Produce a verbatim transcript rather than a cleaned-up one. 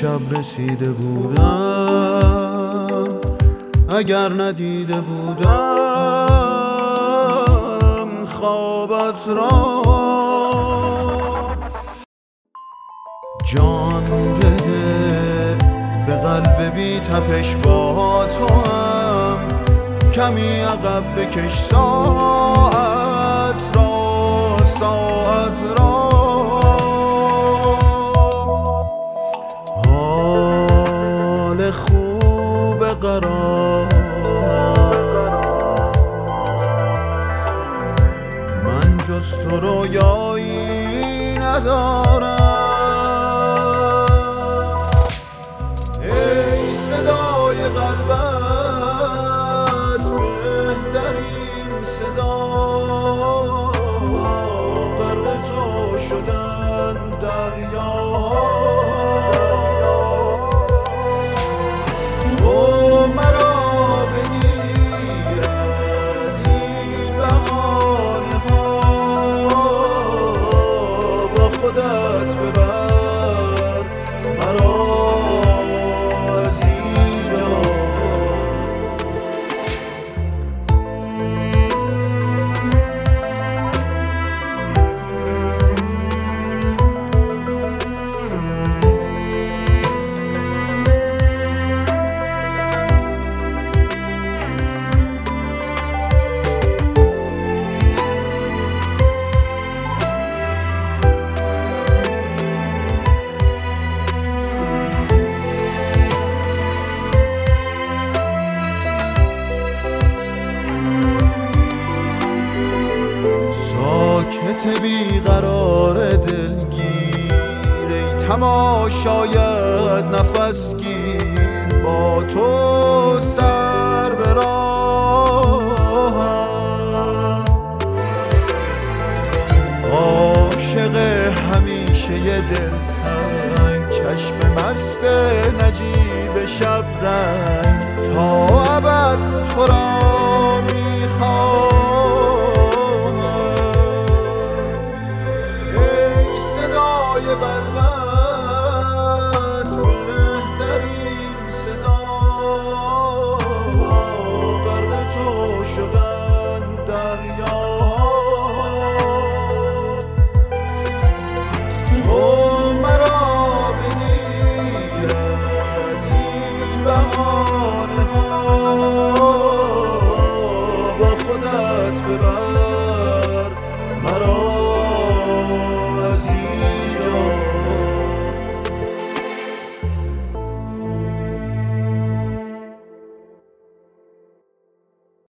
شب رسیده بودم، اگر ندیده بودم خوابت را. جان بده به قلب بی تپش با تو هم، کمی عقب بکش ساعت را ساعت را. حال خوب قرارم، من جز تو رویایی ندارم. ای صدای قلبت بهترین صدا، غرق تو شدن دریا. تو مرا بگیر از این بهانه ها، با خودت ببر مرا از اینجا. ساکت بیقرار دلگیر، ای تماشاید نفس گیر، با تو سر به راهم. عاشق همیشه دلتنگ، چشم مست نجیب شبرنگ، تا ابد تو را میخوام. قلبت بهترین صدا، غرق تو شدن دریا. تو مرا بگیر از این بهانه ها، با خودت ببر